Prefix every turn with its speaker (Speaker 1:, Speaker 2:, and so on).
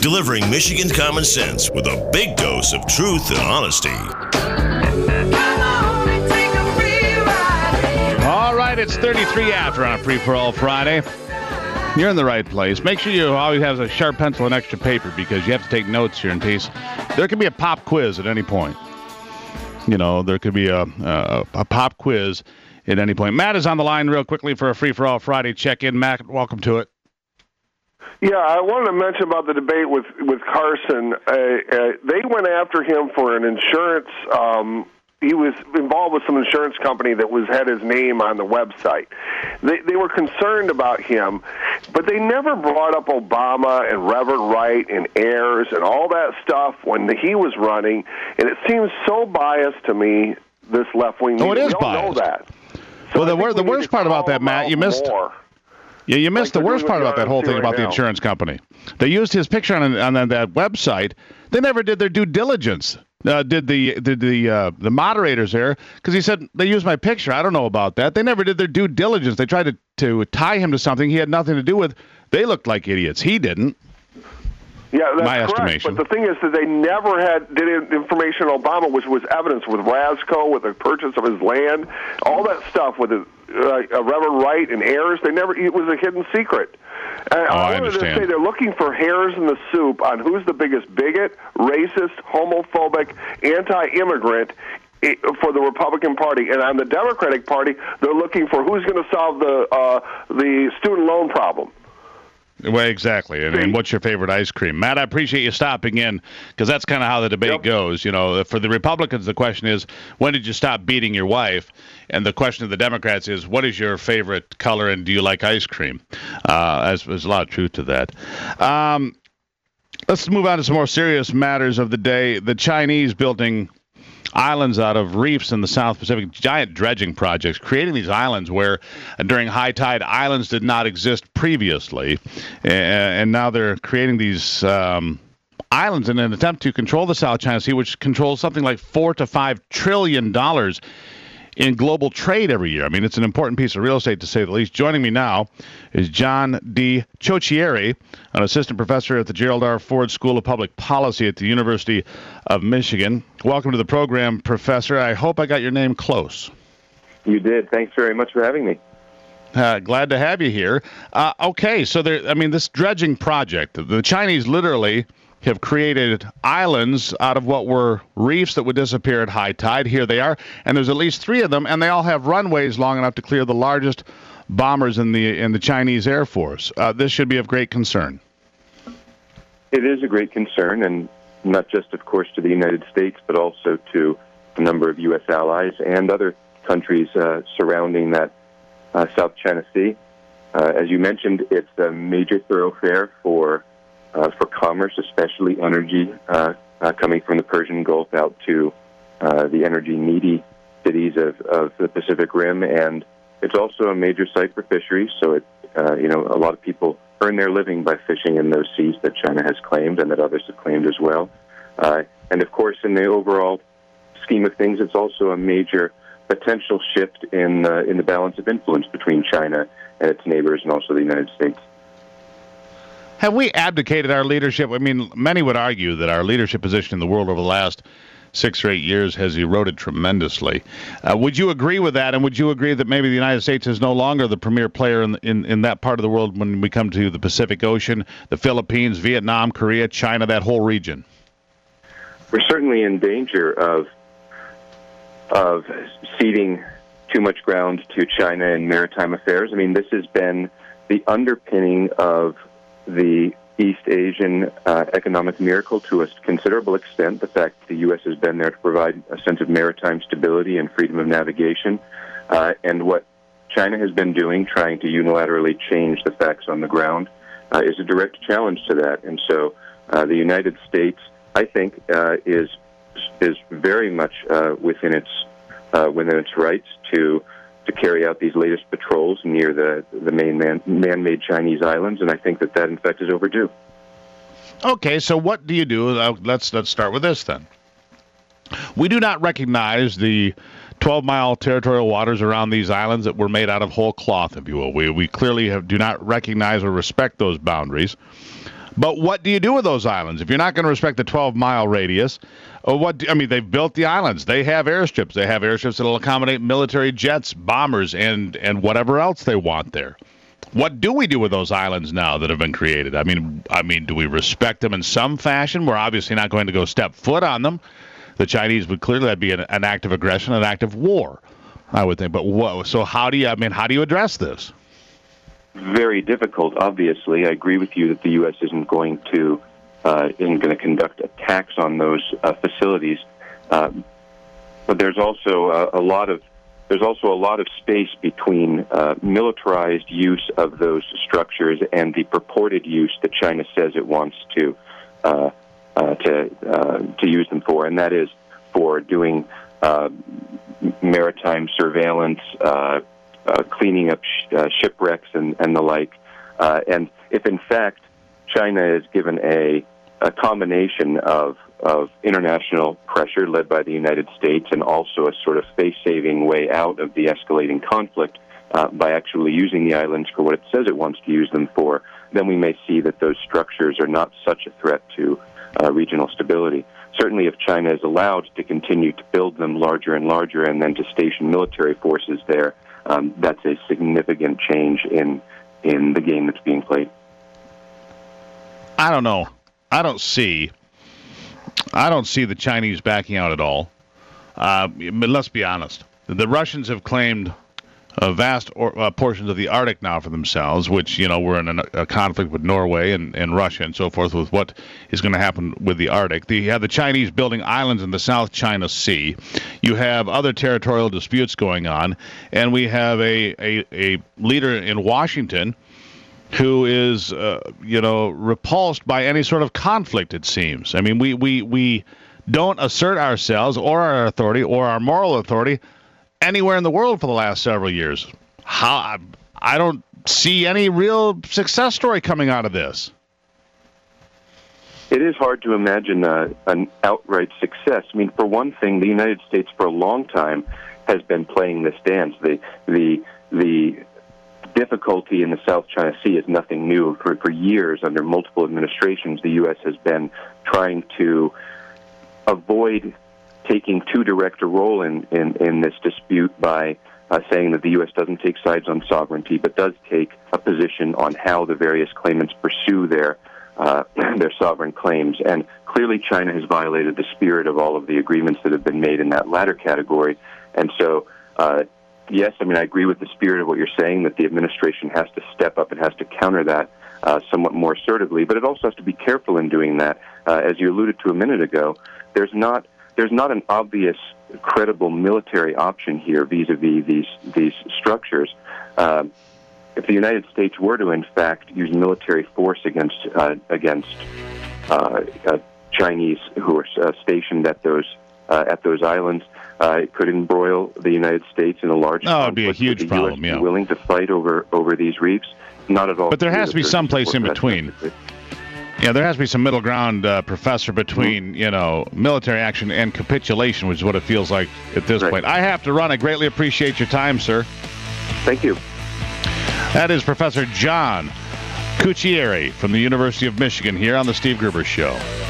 Speaker 1: delivering Michigan common sense with a big dose of truth and honesty.
Speaker 2: All right, it's 33 after on a Free-for-All Friday. You're in the right place. Make sure you always have a sharp pencil and extra paper because you have to take notes here in case there could be a pop quiz at any point. You know, there could be a pop quiz at any point. Matt is on the line real quickly for a Free-for-All Friday check-in. Matt, welcome to it.
Speaker 3: Yeah, I wanted to mention about the debate with Carson. They went after him for an insurance. He was involved with some insurance company that had his name on the website. They were concerned about him, but they never brought up Obama and Reverend Wright and Ayers and all that stuff when he was running. And it seems so biased to me, this left-wing media.
Speaker 2: Oh, it is
Speaker 3: we don't
Speaker 2: biased.
Speaker 3: know that. So
Speaker 2: well, the worst part about that, Matt, you missed.
Speaker 3: More.
Speaker 2: Yeah, you missed the worst part about that whole thing about the
Speaker 3: now.
Speaker 2: insurance company. They used his picture on that website. They never did their due diligence. Did the moderators there, because he said they used my picture. I don't know about that. They never did their due diligence. They tried to tie him to something he had nothing to do with. They looked like idiots. He didn't.
Speaker 3: Yeah, that's
Speaker 2: my
Speaker 3: correct.
Speaker 2: estimation.
Speaker 3: But the thing is that they never did information on Obama, which was evidence with Rasco, with the purchase of his land, all that stuff with Reverend Wright and Ayers. It was a hidden secret.
Speaker 2: I
Speaker 3: wanted
Speaker 2: understand.
Speaker 3: to say they're looking for hairs in the soup on who's the biggest bigot, racist, homophobic, anti-immigrant for the Republican Party. And on the Democratic Party, they're looking for who's going to solve the student loan problem.
Speaker 2: Well, exactly. And what's your favorite ice cream? Matt, I appreciate you stopping in because that's kind of how the debate goes. You know, for the Republicans, the question is, when did you stop beating your wife? And the question of the Democrats is, what is your favorite color and do you like ice cream? There's a lot of truth to that. Let's move on to some more serious matters of the day. The Chinese building islands out of reefs in the South Pacific, giant dredging projects, creating these islands where during high tide, islands did not exist previously. And now they're creating these islands in an attempt to control the South China Sea, which controls something like $4 to $5 trillion in global trade every year. I mean, it's an important piece of real estate, to say the least. Joining me now is John D. Ciocchiere, an assistant professor at the Gerald R. Ford School of Public Policy at the University of Michigan. Welcome to the program, Professor. I hope I got your name close.
Speaker 4: You did. Thanks very much for having me.
Speaker 2: Glad to have you here. Okay, so this dredging project, the Chinese literally have created islands out of what were reefs that would disappear at high tide. Here they are, and there's at least 3 of them, and they all have runways long enough to clear the largest bombers in the Chinese Air Force. This should be of great concern.
Speaker 4: It is a great concern, and not just, of course, to the United States, but also to a number of U.S. allies and other countries surrounding that South China Sea. As you mentioned, it's a major thoroughfare for commerce, especially energy, coming from the Persian Gulf out to the energy-needy cities of the Pacific Rim, and it's also a major site for fisheries. So a lot of people earn their living by fishing in those seas that China has claimed and that others have claimed as well. And of course, in the overall scheme of things, it's also a major potential shift in the balance of influence between China and its neighbors, and also the United States.
Speaker 2: Have we abdicated our leadership? I mean, many would argue that our leadership position in the world over the last 6 or 8 years has eroded tremendously. Would you agree with that? And would you agree that maybe the United States is no longer the premier player in that part of the world when we come to the Pacific Ocean, the Philippines, Vietnam, Korea, China, that whole region?
Speaker 4: We're certainly in danger of ceding too much ground to China in maritime affairs. I mean, this has been the underpinning of the East Asian economic miracle to a considerable extent, the fact that the U.S. has been there to provide a sense of maritime stability and freedom of navigation. And what China has been doing, trying to unilaterally change the facts on the ground, is a direct challenge to that. And so the United States, I think, is very much within its rights to carry out these latest patrols near the main man-made Chinese islands, and I think that in fact is overdue.
Speaker 2: Okay, so what do you do? Let's start with this then. We do not recognize the 12-mile territorial waters around these islands that were made out of whole cloth, if you will. We clearly do not recognize or respect those boundaries. But what do you do with those islands if you're not going to respect the 12-mile radius? They've built the islands. They have airstrips. They have airstrips that will accommodate military jets, bombers, and whatever else they want there. What do we do with those islands now that have been created? I mean, do we respect them in some fashion? We're obviously not going to go step foot on them. The Chinese would clearly be an act of aggression, an act of war, I would think. But so how do you address this?
Speaker 4: Very difficult, obviously. I agree with you that the U.S. isn't going to conduct attacks on those facilities, but there's also a lot of space between militarized use of those structures and the purported use that China says it wants to use them for, and that is for doing maritime surveillance, cleaning up shipwrecks and the like. And if in fact China is given a combination of international pressure led by the United States and also a sort of face-saving way out of the escalating conflict by actually using the islands for what it says it wants to use them for, then we may see that those structures are not such a threat to regional stability. Certainly if China is allowed to continue to build them larger and larger and then to station military forces there, that's a significant change in the game that's being played.
Speaker 2: I don't know. I don't see the Chinese backing out at all. But let's be honest. The Russians have claimed vast portions of the Arctic now for themselves, which, we're in a conflict with Norway and Russia and so forth with what is going to happen with the Arctic. You have the Chinese building islands in the South China Sea. You have other territorial disputes going on. And we have a leader in Washington who is, repulsed by any sort of conflict, it seems. I mean, we don't assert ourselves or our authority or our moral authority anywhere in the world for the last several years. I don't see any real success story coming out of this.
Speaker 4: It is hard to imagine an outright success. I mean, for one thing, the United States for a long time has been playing this dance. The difficulty in the South China Sea is nothing new. For years, under multiple administrations, the U.S. has been trying to avoid taking too direct a role in this dispute by saying that the U.S. doesn't take sides on sovereignty, but does take a position on how the various claimants pursue their sovereign claims. And clearly China has violated the spirit of all of the agreements that have been made in that latter category. And so, yes, I agree with the spirit of what you're saying, that the administration has to step up and has to counter that somewhat more assertively, but it also has to be careful in doing that. As you alluded to a minute ago, there's not an obvious, credible military option here vis-a-vis these structures. If the United States were to, in fact, use military force against Chinese who are stationed at those islands, it could embroil the United States in a large conflict.
Speaker 2: It'd be a huge problem.
Speaker 4: Yeah, willing to fight over these reefs? Not at all.
Speaker 2: But there has to be some place in between. Yeah, there has to be some middle ground, Professor, between, military action and capitulation, which is what it feels like at this point. I have to run. I greatly appreciate your time, sir.
Speaker 4: Thank you.
Speaker 2: That is Professor John Cucchieri from the University of Michigan here on The Steve Gruber Show.